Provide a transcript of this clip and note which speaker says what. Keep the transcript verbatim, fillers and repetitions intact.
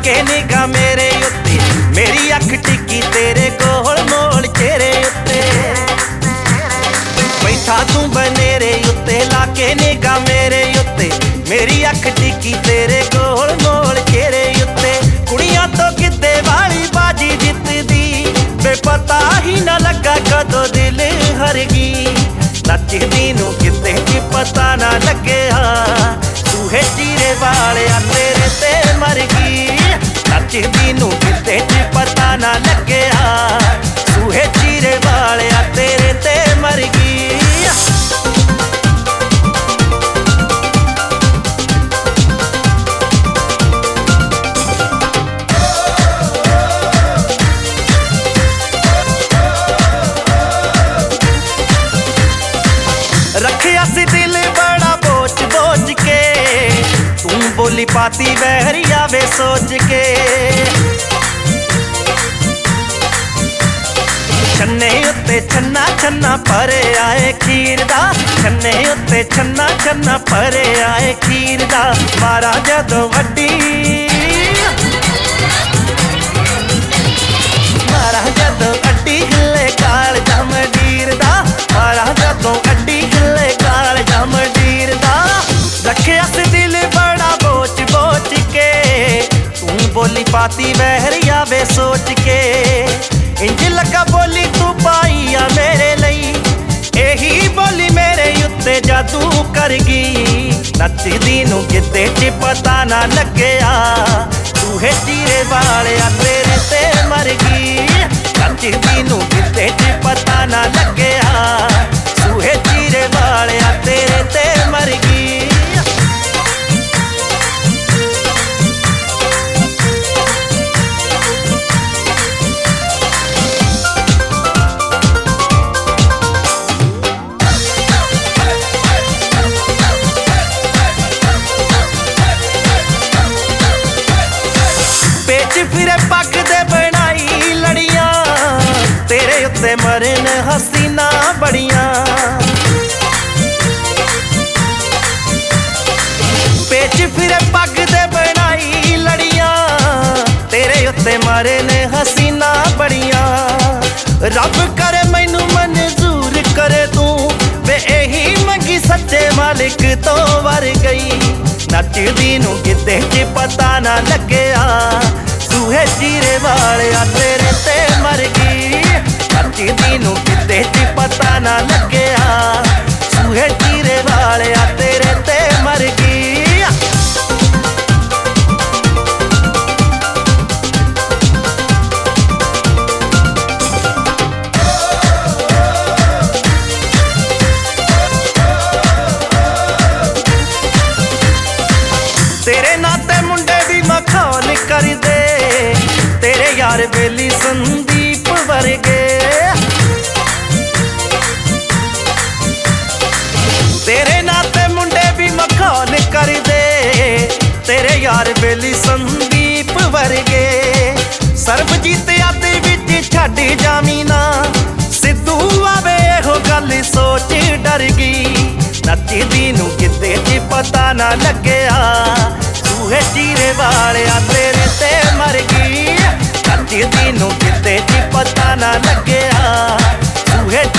Speaker 1: के निगाह मेरे उत्ते, मेरी अख टिकी तेरे कोल मोल चेहरे उत्ते। बैठा तू बनेरे उत्ते लाके निगाह मेरे उत्ते, मेरी अख टिकी तेरे कोल मोल चेहरे उत्ते। कुड़ियां तो किते वाली बाजी जितदी, बेपता ही ना लगा कदों दिल हर गई। नचदी नूं किते च पता ना लगे सूहे चीरे वालिया तेरे ते मर गई। नचदी नूं किते च पता ना लगे सूहे चीरे वालिया तेरे ते मर गई। रखिया सी दिल बड़ा बोझ बोझ के, तू बोली पाती बहरिया वे सोच के। छन्ने उत्ते छन्ना छन्ना परे आए खीर दा, छन्ने उत्ते छन्ना छन्ना परे आए खीर दा। मारा जदों वड्डी मारा जदों अड्डी हिले काल जमडीर दा, मारा जदों अड्डी हिले काल जमडीर दा। रखिया सी दिल बड़ा बोझ बोझ के, तू बोली पाती बहरिया वे सोच के। इंज लगा बोली तू पाई आ मेरे लई, यही बोली मेरे उत्ते जादू कर गई। नचदी नूं किते च पता ना लग्या सूहे चीरे वालिया तेरे ते मर गई। नचदी नूं किते च पता ना लग्या सूहे चीरे वालिया तेरे ते मर गई। फिरे पग दे बनाई लड़ियां, तेरे उत्ते मरन हसीना बड़ियां। पेच फिरे पग दे बनाई लड़ियां, तेरे उत्ते मरन हसीना बड़ियां। रब करे मैनू मंजूर करे तू, वे यही मंगी सच्चे मालिक तो वर गई। नचदी नूं किते च पता ना लग्या सूहे चीरे वालिया तेरे ते मर गई। नचदी नूं किते च पता ना लग्या सूहे चीरे वालिया तेरे ते मर गई। तेरे नाते मुंडे भी मखान कर दे, तेरे यार बेली संदीप वर्गे। तेरे नाते मुंडे भी मखान कर दे, तेरे यार बेली संदीप वर्गे। सरबजीत आदि विच छड्ड जामी ना, सिद्धू आवे हो गल सोच डर गई। नचदी नूं किते च पता ना लग्या सूहे चीरे वालिया तेरे ते मर गई। नचदी नूं किते च पता ना लग्या सूहे